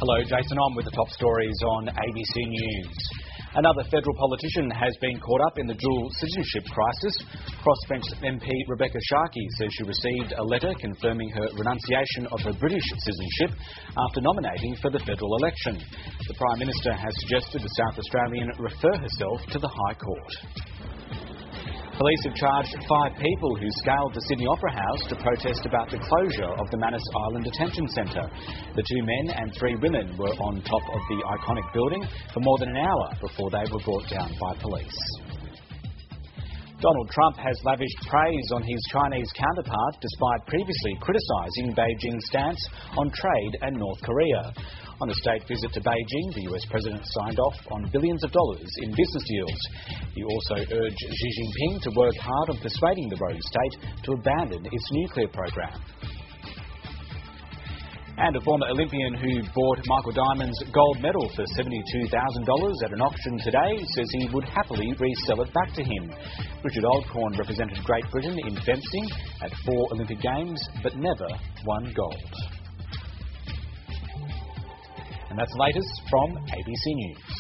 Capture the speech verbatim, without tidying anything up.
Hello, Jason on with the top stories on A B C News. Another federal politician has been caught up in the dual citizenship crisis. Crossbench M P Rebecca Sharkey says she received a letter confirming her renunciation of her British citizenship after nominating for the federal election. The Prime Minister has suggested the South Australian refer herself to the High Court. Police have charged five people who scaled the Sydney Opera House to protest about the closure of the Manus Island Detention Centre. The two men and three women were on top of the iconic building for more than an hour before they were brought down by police. Donald Trump has lavished praise on his Chinese counterpart despite previously criticising Beijing's stance on trade and North Korea. On a state visit to Beijing, the U S President signed off on billions of dollars in business deals. He also urged Xi Jinping to work hard on persuading the rogue state to abandon its nuclear program. And a former Olympian who bought Michael Diamond's gold medal for seventy-two thousand dollars at an auction today says he would happily resell it back to him. Richard Oldcorn represented Great Britain in fencing at four Olympic Games but never won gold. And that's the latest from A B C News.